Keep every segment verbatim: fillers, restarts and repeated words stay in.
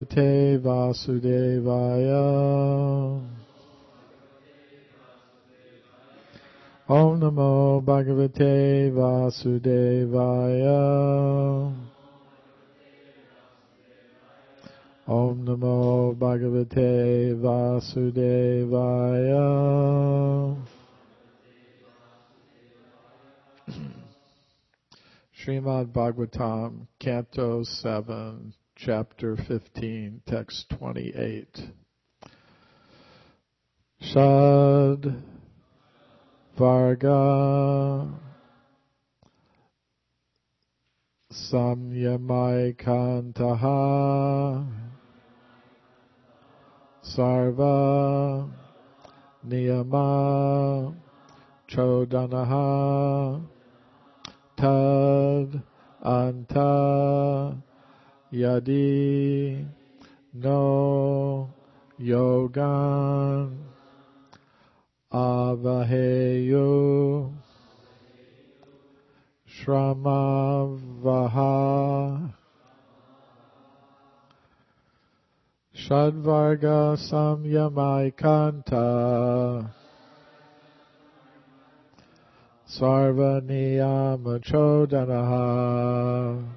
Te Vasudevaya. Om Namo Bhagavate Vasudevaya. Om Namo Bhagavate Vasudevaya. Srimad Bhagavatam, Canto seven, Chapter fifteen, Text twenty-eight. Shad Varga Samyamaikantaha Sarva Niyama Chodanaha Tad Anta Yadi No Yogan Avaheyu Shramavaha Shadvarga Samyamaikanta Sarvaniyama Chodanaha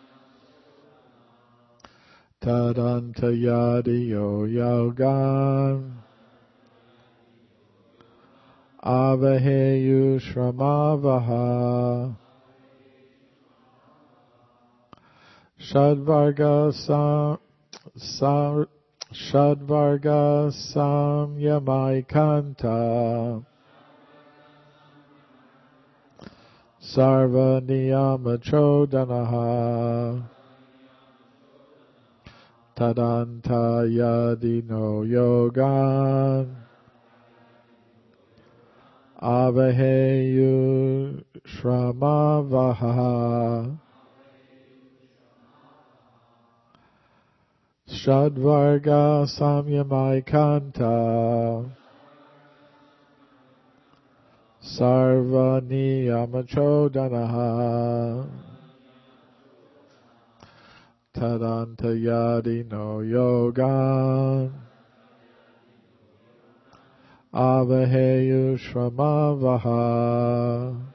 Tadantayadiyo Yogan Avaheyu Shramavaha Shadvarga Sam Sam Shadvarga Samyamaikanta Sarvaniyama Chodanaha Tadanta Yadino Yogan Avaheyu Shramavaha Shadvarga Samyamaikanta Sarvaniyamachodanaha Tadantayadino Yogan Avaheyu Shramavaha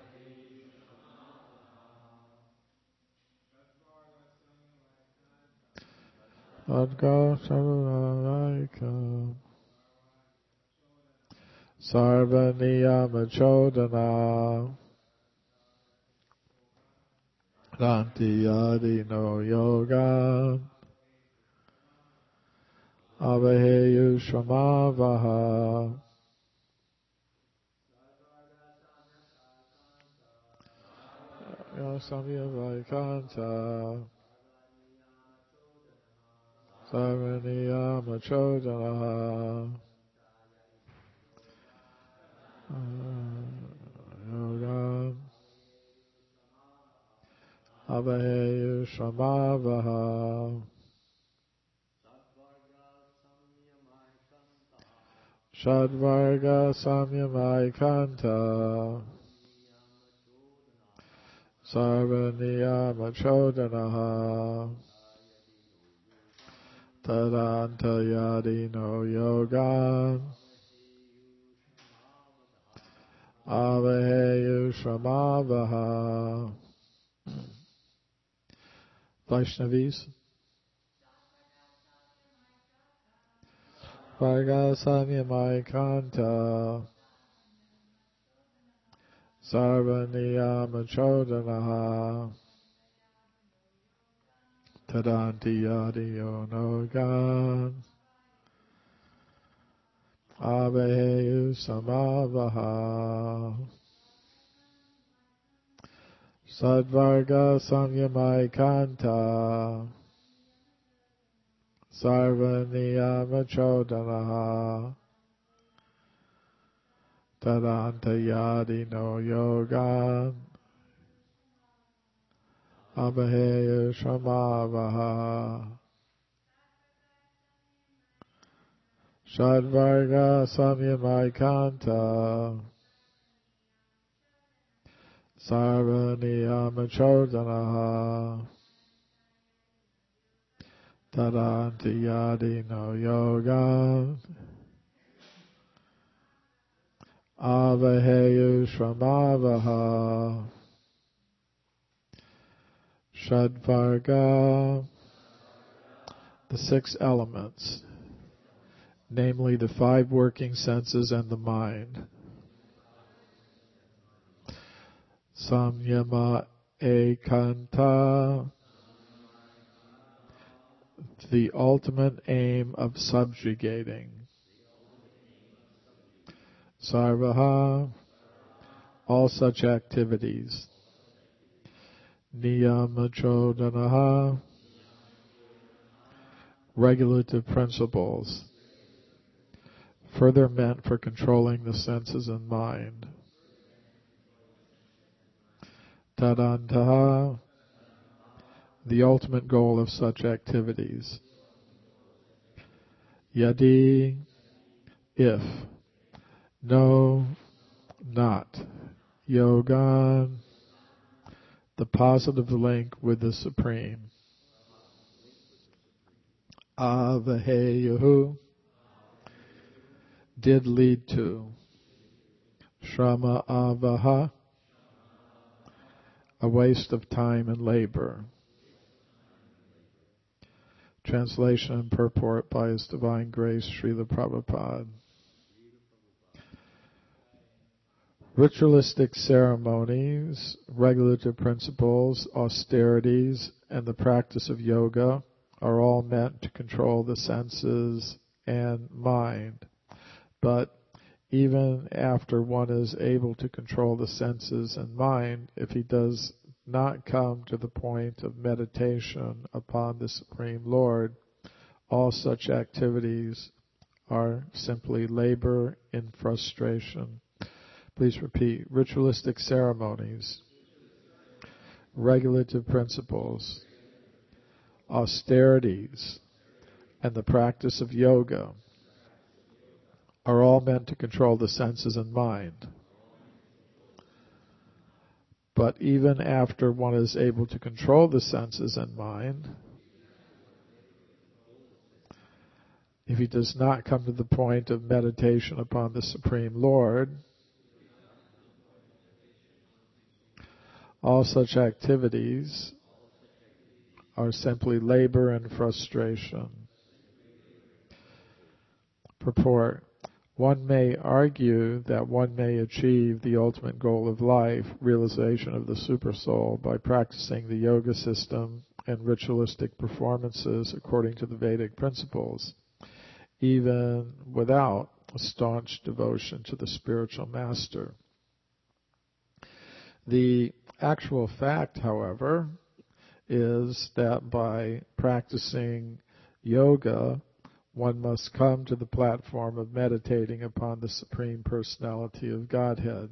Adga Sarvanaika Sarvaniyamachodana Dantiyadino Yoga Avaheyu Shramavaha Yasamyavaikanta Sarvaniyamachodana Yoga Avaheyu Shramavaha Shadvarga Samyamaikanta Sarvaniyamachodanaha Tadantayadino Yogan Avaheyu Shramavaha. Vaishnavis. Varga Samyamaikanta Sarvaniyamachodanaha Tadantiyadiyo Nogan Avaheyu Samavaha Sadvarga Samyamaikanta Sarvaniyamachodanaha Tadantayadino Yogan Avaheyu Shramavaha Shadvarga Samyamaikanta Sarvaniyamachodanaha Tadanti yadi no yoga. Avaheyu shramavaha. Shadvarga. The six elements, namely the five working senses and the mind. Samyama ekanta. The ultimate aim of subjugating. Sarvaha, all such activities. Niyamachodanaha, regulative principles, further meant for controlling the senses and mind. Tadantaha, the ultimate goal of such activities. Yadi, if. No, not. Yogan, the positive link with the Supreme. Avaheyahu, did lead to. Shrama avaha, a waste of time and labor. Translation and purport by His Divine Grace Srila Prabhupada. Ritualistic ceremonies, regulative principles, austerities, and the practice of yoga are all meant to control the senses and mind. But even after one is able to control the senses and mind, if he does not come to the point of meditation upon the Supreme Lord, all such activities are simply labor in frustration. Please repeat. Ritualistic ceremonies, regulative principles, austerities, and the practice of yoga are all meant to control the senses and mind. But even after one is able to control the senses and mind, if he does not come to the point of meditation upon the Supreme Lord, all such activities are simply labor and frustration. Purport. One may argue that one may achieve the ultimate goal of life, realization of the Supersoul, by practicing the yoga system and ritualistic performances according to the Vedic principles, even without a staunch devotion to the spiritual master. The actual fact, however, is that by practicing yoga, one must come to the platform of meditating upon the Supreme Personality of Godhead.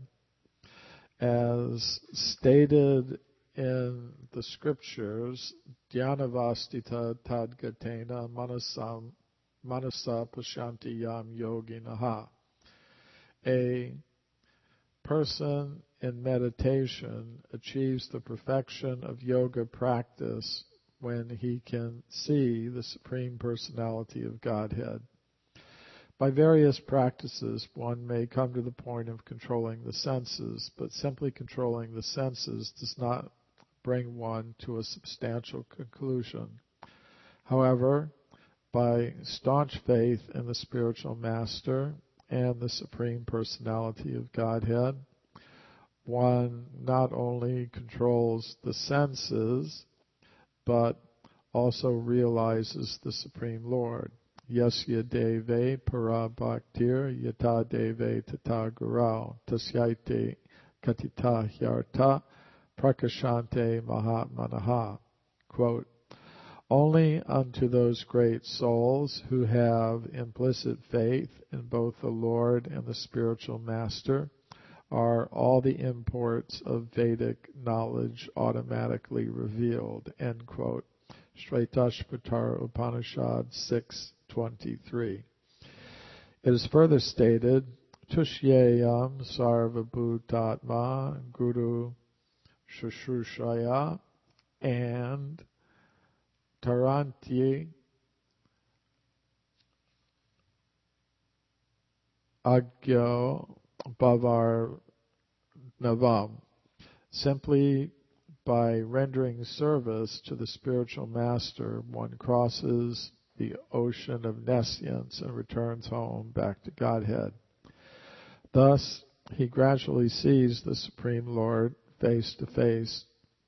As stated in the scriptures, Dhyanavastita tadgatena manasam manasa pashanti yam yoginaha. A person in meditation achieves the perfection of yoga practice when he can see the Supreme Personality of Godhead. By various practices, one may come to the point of controlling the senses, but simply controlling the senses does not bring one to a substantial conclusion. However, by staunch faith in the spiritual master and the Supreme Personality of Godhead, one not only controls the senses, but also realizes the Supreme Lord. Yasya deve para bhaktir yata deve tata gurau tasyaite katita hyarta prakashante mahatmanaha. Quote, only unto those great souls who have implicit faith in both the Lord and the spiritual master are all the imports of Vedic knowledge automatically revealed. End quote. Shvetashvatara Upanishad six twenty-three. It is further stated, Tushyayam sarvabhutatma guru shushushaya and taranti agyo bhavar navam. Simply by rendering service to the spiritual master, one crosses the ocean of nescience and returns home back to Godhead. Thus, he gradually sees the Supreme Lord face to face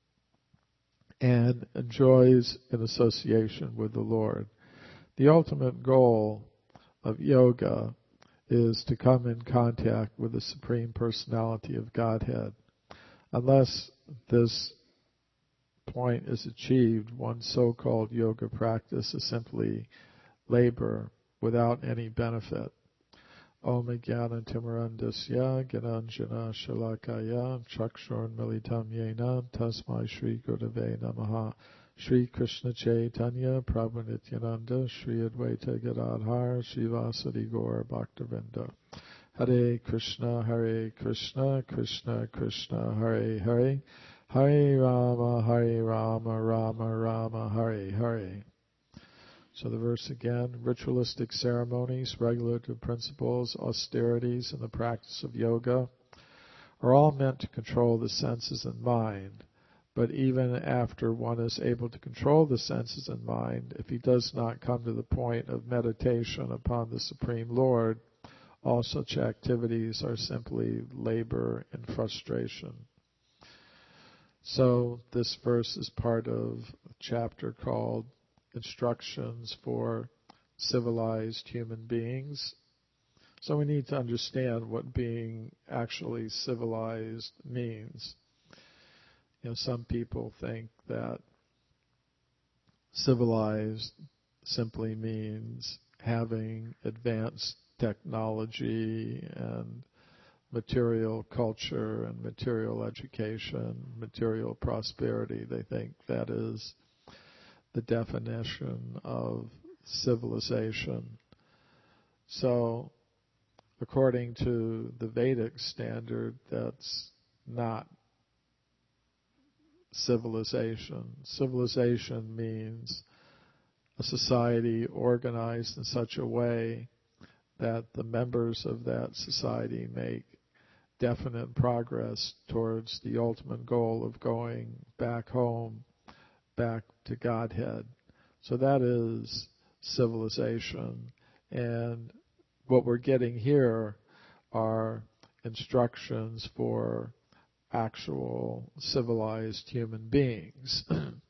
and enjoys an association with the Lord. The ultimate goal of yoga is to come in contact with the Supreme Personality of Godhead. Unless this point is achieved, one's so-called yoga practice is simply labor without any benefit. Om Jnana Timarandasya Gyananjana Shalakaya Chakshurn Militam Yena Tasmai Shri Gurave Namaha. Shri Krishna Chaitanya Prabhu Nityananda Shri Advaita Gadadhar Shivasadi Gaur Bhaktavinda. Hare Krishna Hare Krishna Krishna Krishna Hare Hare Hare Rama Hare Rama Rama Rama Hare Hare. So the verse again: ritualistic ceremonies, regulative principles, austerities, and the practice of yoga are all meant to control the senses and mind. But even after one is able to control the senses and mind, if he does not come to the point of meditation upon the Supreme Lord, all such activities are simply labor and frustration. So this verse is part of a chapter called Instructions for Civilized Human Beings. So we need to understand what being actually civilized means. You know, some people think that civilized simply means having advanced technology and material culture and material education, material prosperity. They think that is the definition of civilization. So, according to the Vedic standard, that's not civilization. Civilization means a society organized in such a way that the members of that society make definite progress towards the ultimate goal of going back home, back to Godhead. So that is civilization. And what we're getting here are instructions for actual civilized human beings.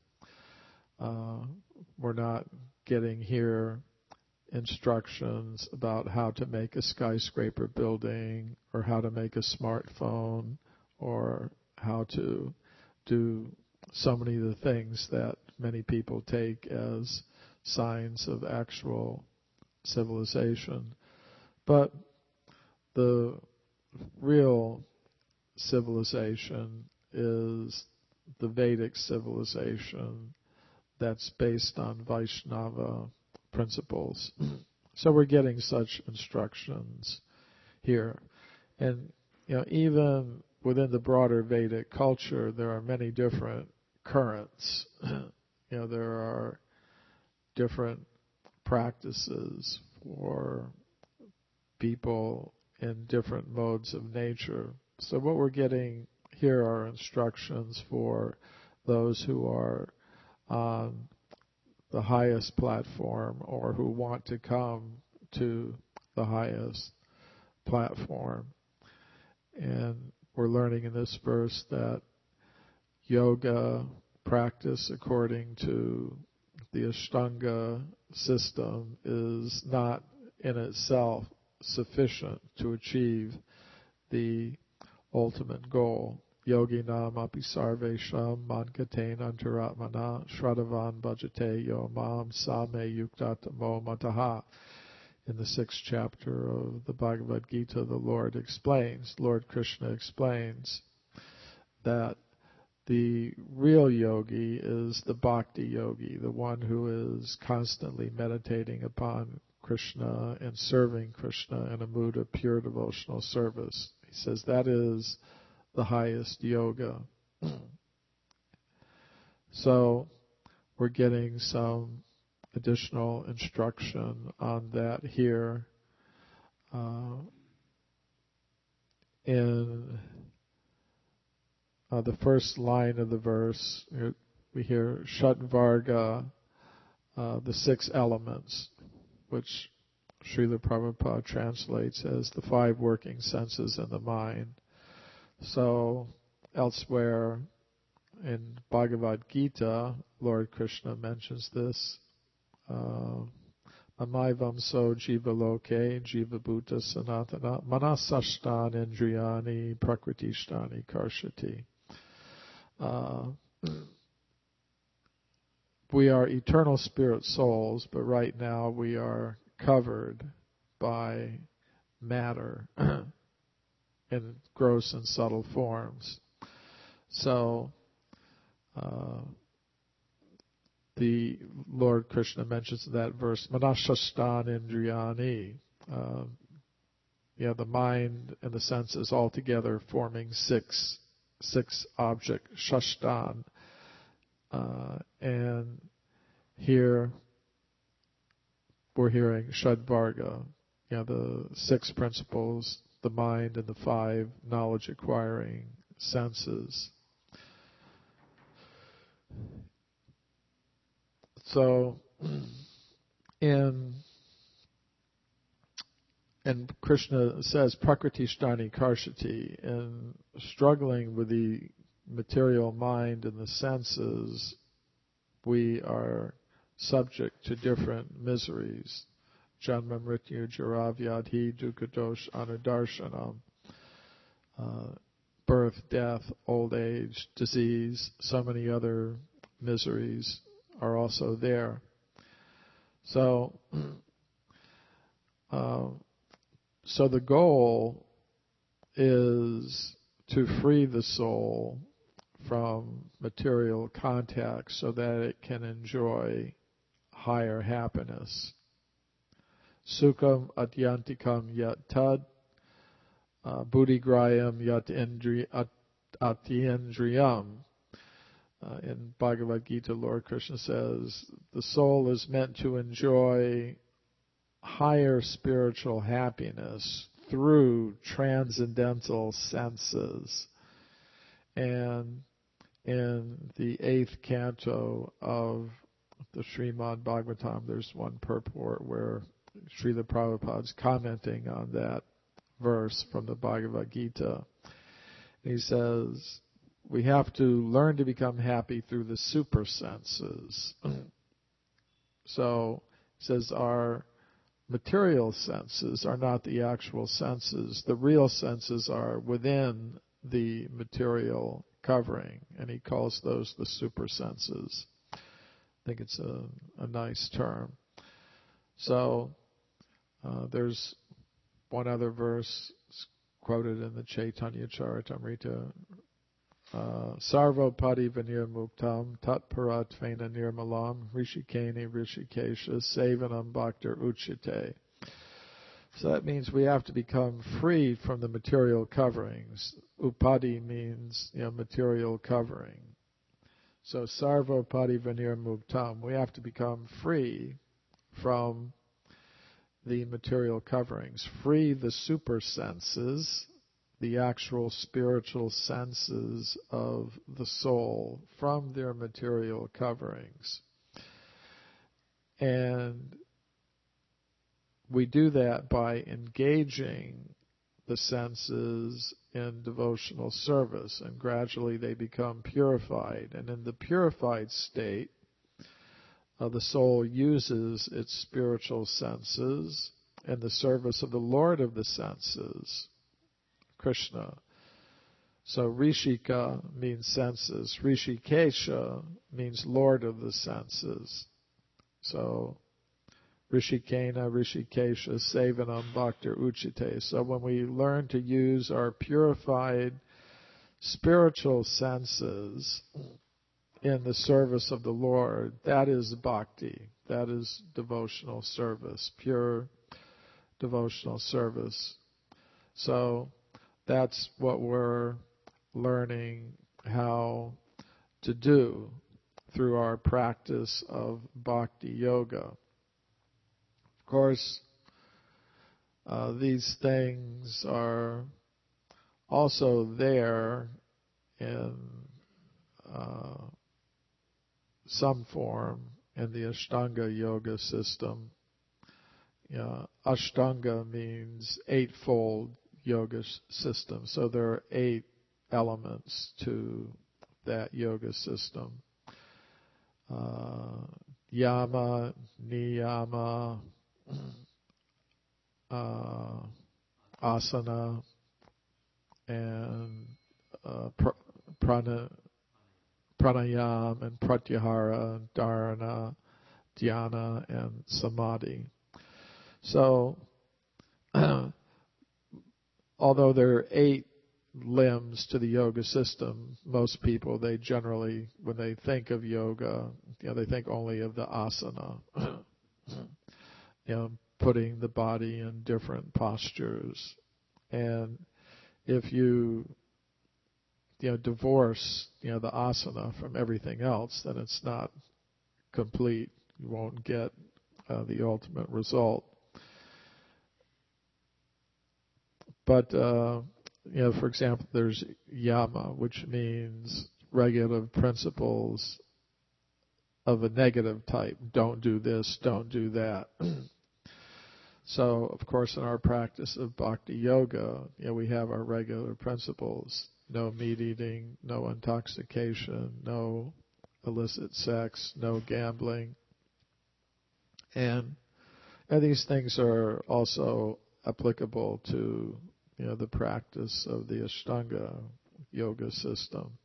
uh, we're not getting here instructions about how to make a skyscraper building or how to make a smartphone or how to do so many of the things that many people take as signs of actual civilization. But the real civilization is the Vedic civilization that's based on Vaishnava principles. So we're getting such instructions here. And you know, even within the broader Vedic culture, there are many different currents. You know, there are different practices for people in different modes of nature. So what we're getting here are instructions for those who are on the highest platform or who want to come to the highest platform. And we're learning in this verse that yoga practice according to the Ashtanga system is not in itself sufficient to achieve the ultimate goal. Yoginam api sarvesham mankaten antaratmana shradavan bhajate yo mam same yuktatamo mataha. In the sixth chapter of the Bhagavad Gita, the Lord explains, Lord Krishna explains that the real yogi is the bhakti yogi, the one who is constantly meditating upon Krishna and serving Krishna in a mood of pure devotional service. He says that is the highest yoga. So we're getting some additional instruction on that here. Uh, in uh, the first line of the verse, we hear Shatvarga, uh, the six elements, which Srila Prabhupada translates as the five working senses in the mind. So elsewhere in Bhagavad Gita, Lord Krishna mentions this. Uh, Amaivam so jiva loke, jiva bhuta sanatana, manasashtan indriyani, prakritishtani karshati. Uh, we are eternal spirit souls, but right now we are covered by matter in gross and subtle forms. So, uh, the Lord Krishna mentions in that verse, Manashastan Indriyani, uh, yeah, the mind and the senses all together forming six, six object, Shashtan. Uh, and here we're hearing Shadvarga, yeah, the six principles, the mind and the five knowledge acquiring senses. So, in and Krishna says Prakritishtani Karshati, in struggling with the material mind and the senses, we are subject to different miseries. Janma Mrityu Jara Vyadhi Dukkhadosh Anudarshanam. Uh, birth, death, old age, disease, so many other miseries are also there. So, uh, so the goal is to free the soul from material contact so that it can enjoy higher happiness. Sukham atyantikam yat tad, uh, buddhigrayam yat indri at, atyendriyam. Uh, in Bhagavad Gita, Lord Krishna says, the soul is meant to enjoy higher spiritual happiness through transcendental senses. And in the eighth canto of the Srimad Bhagavatam, there's one purport where Srila Prabhupada's commenting on that verse from the Bhagavad Gita. He says, we have to learn to become happy through the super senses. So, he says, our material senses are not the actual senses. The real senses are within the material covering, and he calls those the super senses. I think it's a, a nice term. So, uh, there's one other verse quoted in the Chaitanya Charitamrita. Uh, Sarvo padi vanir muktam tat paratvena nirmalam rishikeni rishikesha sevanam bhaktir uchite. So that means we have to become free from the material coverings. Upadi means, you know, material covering. So sarvo padi vanir muktam, we have to become free from the material coverings. Free the super senses, the actual spiritual senses of the soul from their material coverings. And we do that by engaging the senses in devotional service, and gradually they become purified. And in the purified state, uh, the soul uses its spiritual senses in the service of the Lord of the senses, Krishna. So Rishika means senses. Rishikesha means Lord of the senses. So Rishikena, Rishikesha, Sevanam, Bhaktir, Uchite. So when we learn to use our purified spiritual senses in the service of the Lord, that is bhakti. That is devotional service, pure devotional service. So that's what we're learning how to do through our practice of bhakti yoga. Of course, uh, these things are also there in uh, some form in the Ashtanga yoga system. You know, Ashtanga means eightfold yoga system. So there are eight elements to that yoga system. Uh, yama, niyama, uh, asana, and uh, pr- prana, pranayam, and pratyahara, and dharana, dhyana, and samadhi. So, although there are eight limbs to the yoga system, most people, they generally, when they think of yoga, you know, they think only of the asana, you know, putting the body in different postures. And if you, you know, divorce, you know, the asana from everything else, then it's not complete. You won't get uh, the ultimate result. But, uh, you know, for example, there's yama, which means regulative principles of a negative type. Don't do this, don't do that. So, of course, in our practice of bhakti yoga, you know, we have our regular principles. No meat eating, no intoxication, no illicit sex, no gambling. And, and these things are also applicable to, you know, the practice of the Ashtanga yoga system.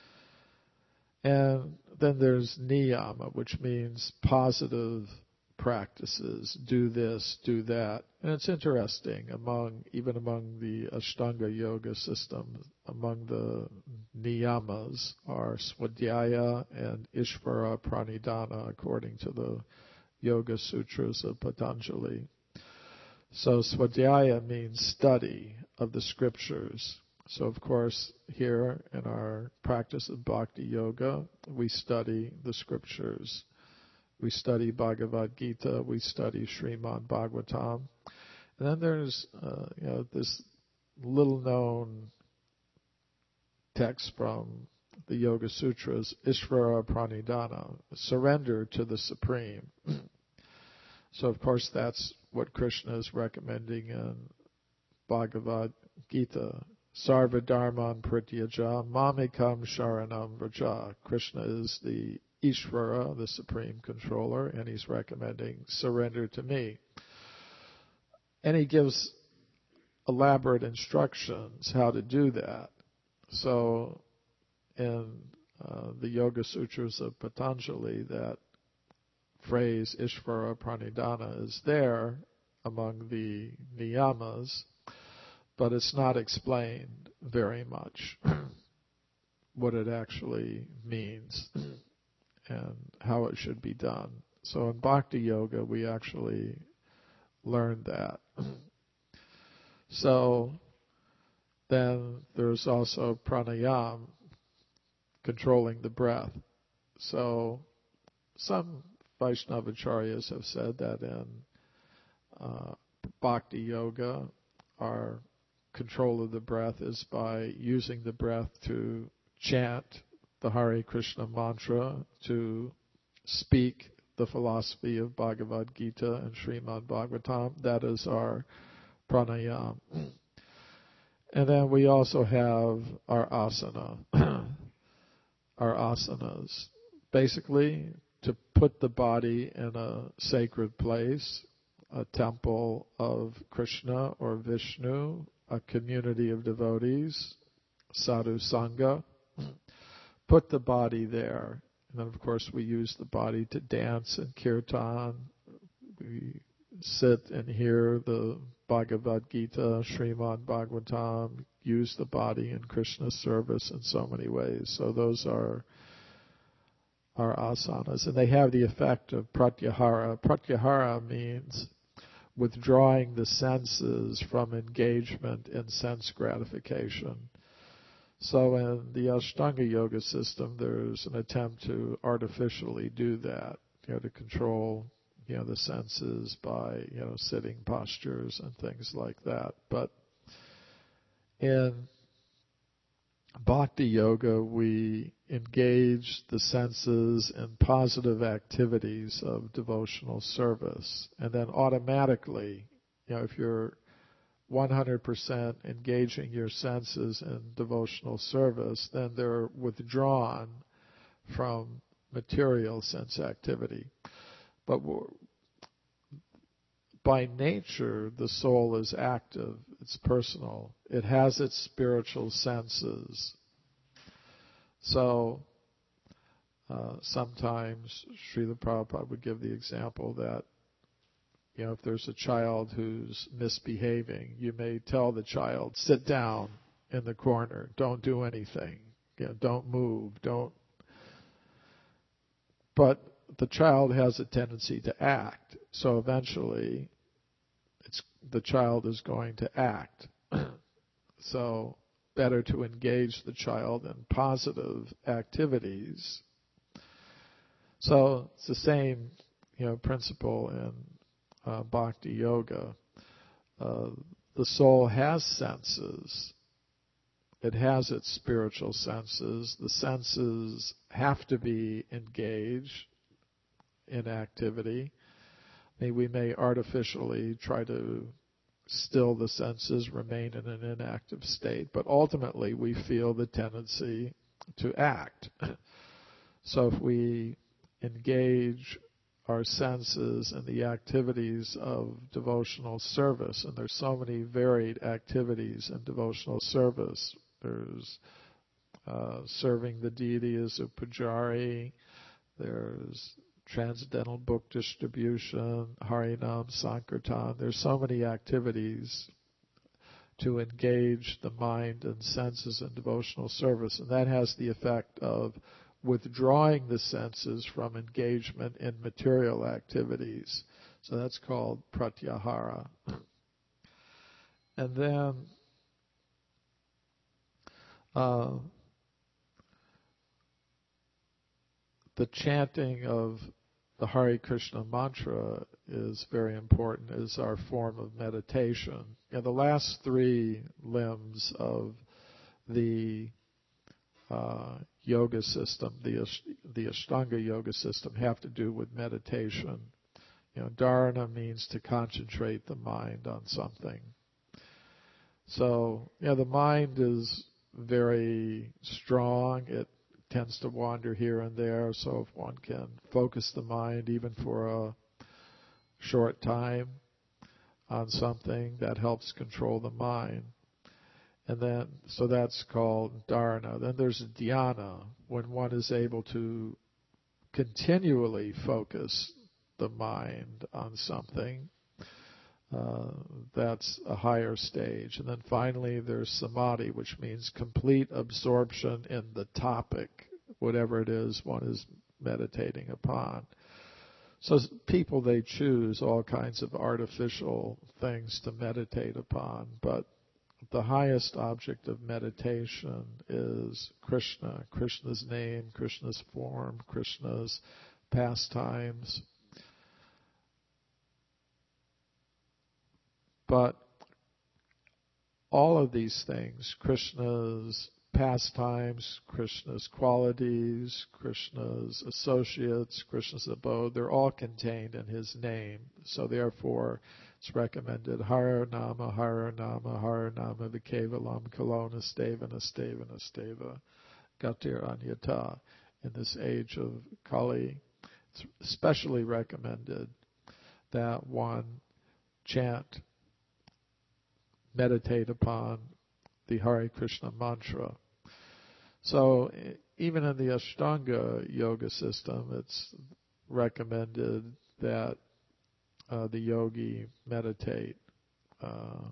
And then there's niyama, which means positive practices. Do this, do that. And it's interesting, among even among the Ashtanga yoga system, among the niyamas are swadhyaya and ishvara pranidhana, according to the Yoga Sutras of Patanjali. So swadhyaya means study of the scriptures. So of course here in our practice of bhakti yoga, we study the scriptures. We study Bhagavad Gita, we study Srimad Bhagavatam. And then there's uh, you know, this little known text from the Yoga Sutras, Ishvara Pranidhana, surrender to the Supreme. So of course that's what Krishna is recommending in Bhagavad Gita. Sarva dharman prityaja mamekam sharanam vraja. Krishna is the Ishvara, the Supreme Controller, and he's recommending surrender to me. And he gives elaborate instructions how to do that. So in uh, the Yoga Sutras of Patanjali, that phrase Ishvara Pranidhana is there among the niyamas, but it's not explained very much what it actually means and how it should be done. So in Bhakti Yoga, we actually learned that. So then there's also pranayam, controlling the breath. So some Vaishnavacharyas have said that in uh, Bhakti Yoga, our control of the breath is by using the breath to chant the Hare Krishna mantra, to speak the philosophy of Bhagavad Gita and Srimad Bhagavatam. That is our pranayam. And then we also have our asana, our asanas. Basically, to put the body in a sacred place, a temple of Krishna or Vishnu, a community of devotees, sadhu sangha. Put the body there. And then, of course, we use the body to dance in kirtan. We sit and hear the Bhagavad Gita, Srimad Bhagavatam, use the body in Krishna's service in so many ways. So those are our asanas. And they have the effect of pratyahara. Pratyahara means withdrawing the senses from engagement in sense gratification. So in the Ashtanga Yoga system, there's an attempt to artificially do that, you know, to control, you know, the senses by, you know, sitting postures and things like that. But in Bhakti yoga, we engage the senses in positive activities of devotional service. And then automatically, you know, if you're one hundred percent engaging your senses in devotional service, then they're withdrawn from material sense activity. But by nature, the soul is active, it's personal, it has its spiritual senses. So uh, sometimes Srila Prabhupada would give the example that, you know, if there's a child who's misbehaving, you may tell the child, sit down in the corner, don't do anything, you know, don't move, don't. But the child has a tendency to act, so eventually it's, the child is going to act. So better to engage the child in positive activities. So it's the same, you know, principle in uh, Bhakti Yoga. Uh, the soul has senses. It has its spiritual senses. The senses have to be engaged in activity. I mean, we may artificially try to still the senses, remain in an inactive state, but ultimately we feel the tendency to act. So if we engage our senses in the activities of devotional service, and there's so many varied activities in devotional service. There's uh, serving the deity as a pujari, there's transcendental book distribution, Harinam, Sankirtan. There's so many activities to engage the mind and senses in devotional service, and that has the effect of withdrawing the senses from engagement in material activities. So that's called pratyahara. And then uh, the chanting of the Hare Krishna mantra is very important as our form of meditation. And the last three limbs of the uh, yoga system, the the Ashtanga yoga system, have to do with meditation. You know, dharana means to concentrate the mind on something. So, you know, the mind is very strong. It tends to wander here and there. So if one can focus the mind even for a short time on something, that helps control the mind. And then, so that's called dharana. Then there's dhyana, when one is able to continually focus the mind on something. Uh, that's a higher stage. And then finally there's samadhi, which means complete absorption in the topic, whatever it is one is meditating upon. So people, they choose all kinds of artificial things to meditate upon, but the highest object of meditation is Krishna, Krishna's name, Krishna's form, Krishna's pastimes. But all of these things, Krishna's pastimes, Krishna's qualities, Krishna's associates, Krishna's abode, they're all contained in his name. So therefore, it's recommended Hare Nama, Hare Nama, Hare Nama, Vikevalam, Kalona, Steva, Nasteva, Nasteva, Gatir Anyata. In this age of Kali, it's especially recommended that one chant, meditate upon the Hare Krishna mantra. So even in the Ashtanga yoga system, it's recommended that uh, the yogi meditate uh,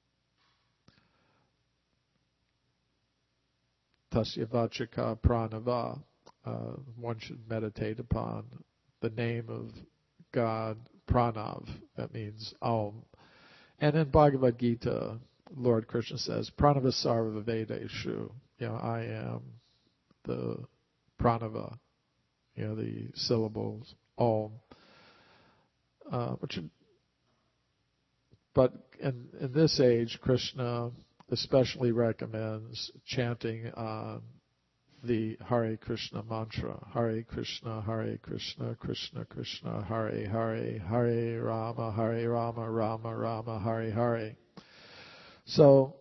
Tasya Vachaka Pranava. Uh, one should meditate upon the name of God, Pranav. That means Om. And in Bhagavad Gita, Lord Krishna says, Pranava Sarva Vedeshu. You know, I am the Pranava, you know, the syllables, Om. Uh, which, but in, in this age, Krishna especially recommends chanting on the Hare Krishna mantra. Hare Krishna, Hare Krishna, Krishna Krishna, Hare Hare, Hare Rama, Hare Rama, Rama Rama, Hare Hare. So,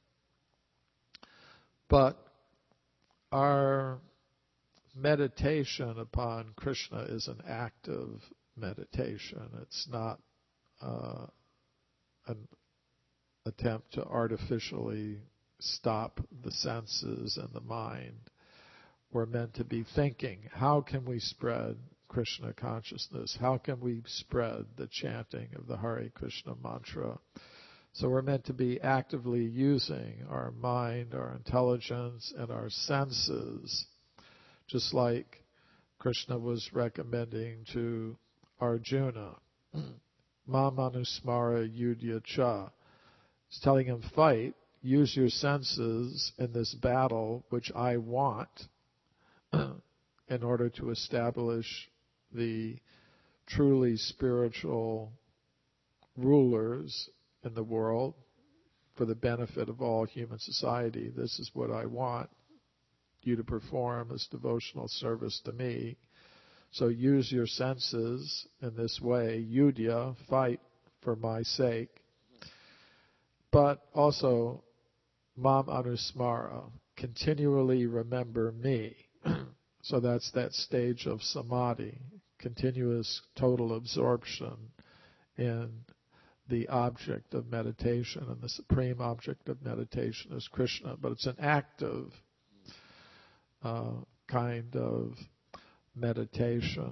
but our meditation upon Krishna is an active meditation. It's not uh, an attempt to artificially stop the senses and the mind. We're meant to be thinking, how can we spread Krishna consciousness? How can we spread the chanting of the Hare Krishna mantra? So we're meant to be actively using our mind, our intelligence, and our senses, just like Krishna was recommending to Arjuna. Mamanusmara yudhya cha. He's telling him, fight, use your senses in this battle, which I want, in order to establish the truly spiritual rulers in the world for the benefit of all human society. This is what I want you to perform as devotional service to me. So use your senses in this way. Yudhya, fight for my sake. But also, mam anusmara, continually remember me. So that's that stage of samadhi, continuous total absorption in the object of meditation, and the supreme object of meditation is Krishna. But it's an active uh, kind of meditation.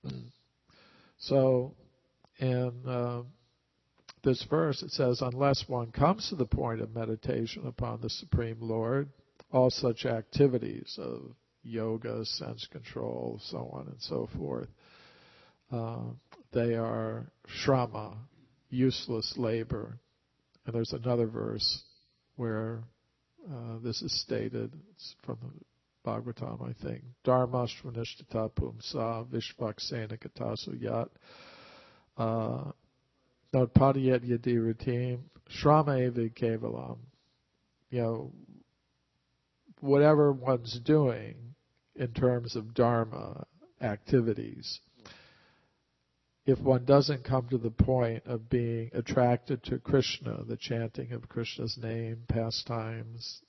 So in uh, this verse it says, unless one comes to the point of meditation upon the Supreme Lord, all such activities of yoga, sense control, so on and so forth, uh, they are shrama, useless labor. And there's another verse where uh, this is stated. It's from the Bhagavatam, I think. Dharma shvanishtata pumsa vishvaksena katasu yat notpadiyat yadi ritim shrama eva kevalam. You know, whatever one's doing in terms of dharma activities, if one doesn't come to the point of being attracted to Krishna, the chanting of Krishna's name, pastimes,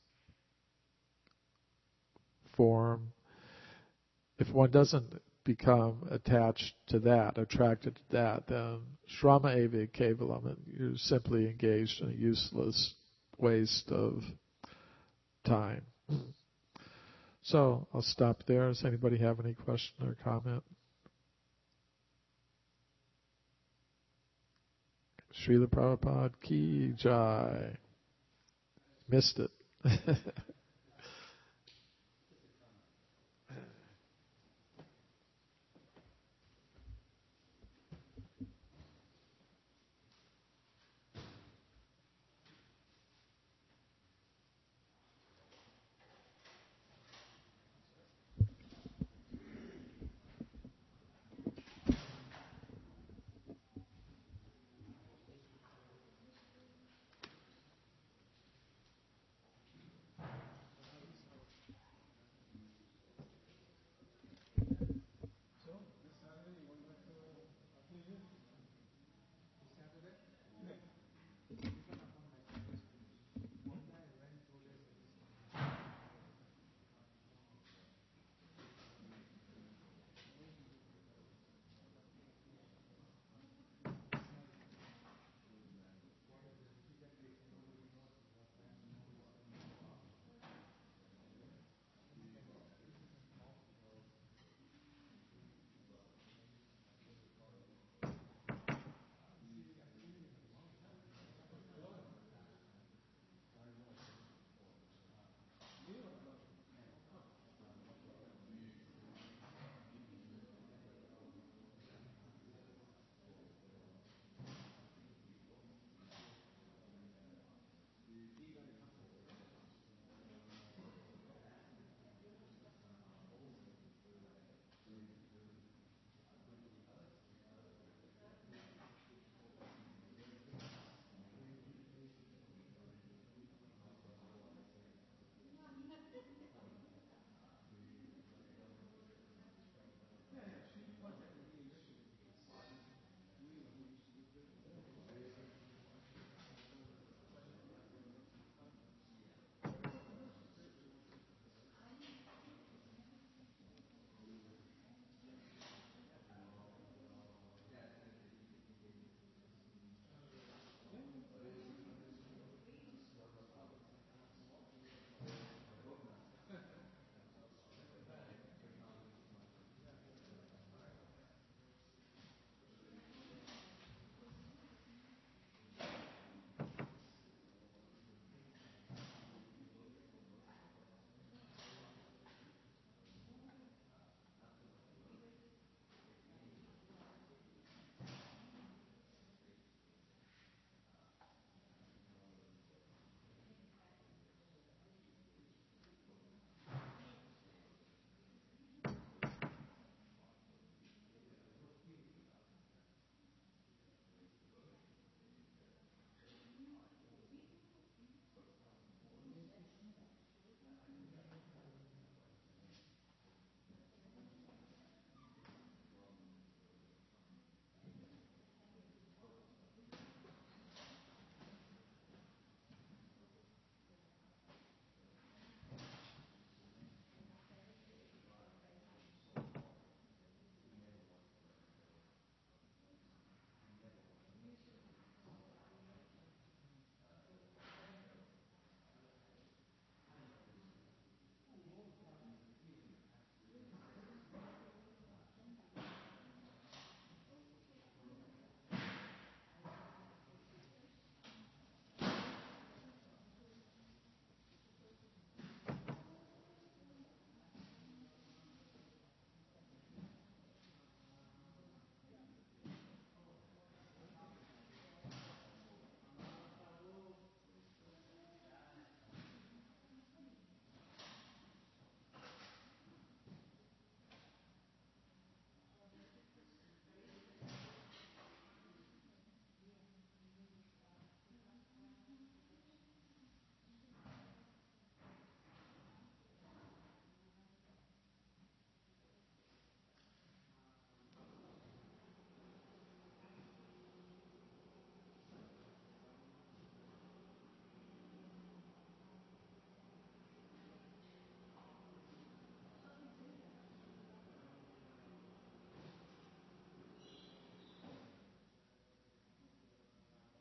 form, if one doesn't become attached to that, attracted to that, then shrama eva kevalam, you're simply engaged in a useless waste of time. So I'll stop there. Does anybody have any question or comment? Srila Prabhupada ki jai. Missed it.